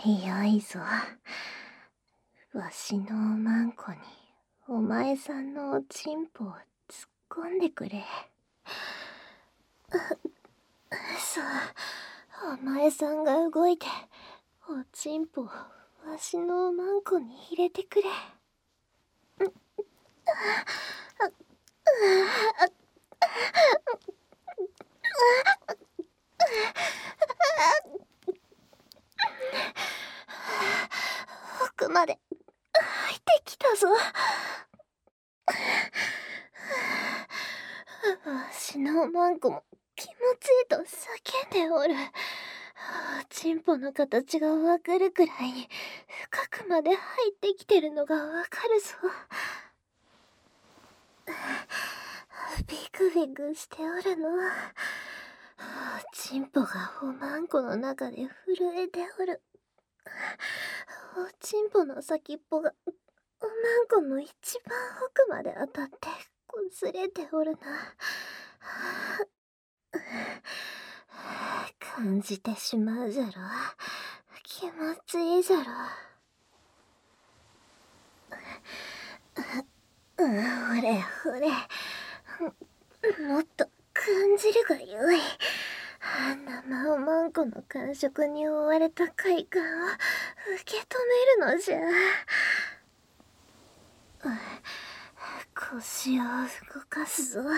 よいぞ。わしのおまんこにお前さんのおちんぽを突っ込んでくれ。そう、お前さんが動いておちんぽをわしのおまんこに入れてくれ。奥まで入ってきたぞ。わしのおまんこも気持ちいいと叫んでおる。ちんぽの形がわかるくらいに深くまで入ってきてるのがわかるぞ。ビクビクしておるの。ちんぽがおまんこの中で震えておる。おちんぽの先っぽがおまんこの一番奥まで当たって擦れておるな。感じてしまうじゃろ。気持ちいいじゃろ。ほれほれ、もっと感じるがよい。生おまんこの感触に追われた快感を受け止めるのじゃ。腰を動かすぞ。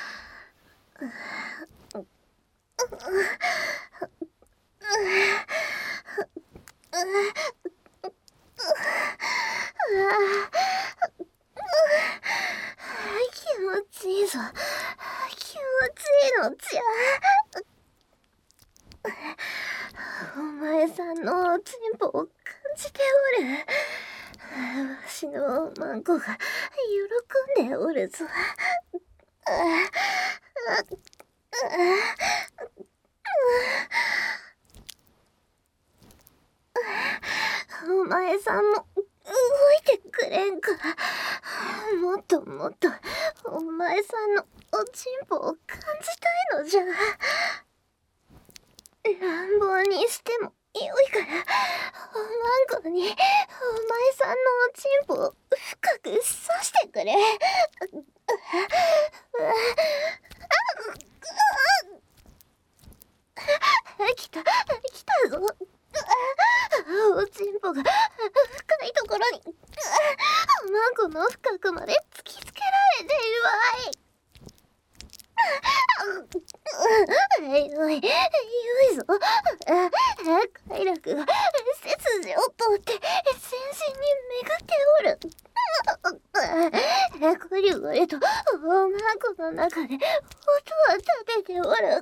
気持ちいいぞ。気持ちいいのじゃ。お前さんのおちんぽを感じておる。わしのおまんこが喜んでおるぞ。お前さんも動いてくれんか。もっともっとお前さんのおちんぽを感じたいのじゃ。乱暴にしてもよいからおまんこにお前さんのおちんぽを深く刺してくれ。来たぞ。おちんぽが深いところにおまんこの深くまで突きつけられているわい。よいぞ。快楽が背筋を通って全身に巡っておる。ゴリゴリとおまんこの中で音を立てておる。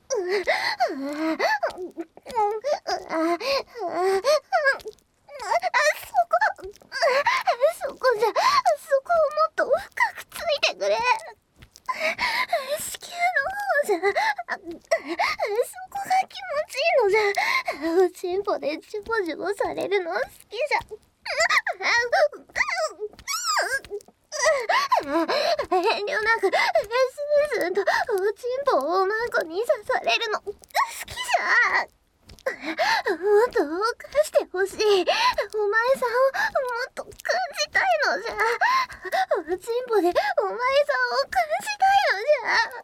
そこじゃ。そこをもっと深くついてくれ。子宮の方じゃ。そこが気持ちいいのじゃ。おちんぽでジュボジュボされるの好きじゃ。遠慮なくスースーとおちんぽをおまんこに刺されるの好きじゃ。もっと犯してほしい。お前さんをもっと感じたいのじゃ。おちんぽでお前さんを感じたいのじゃ。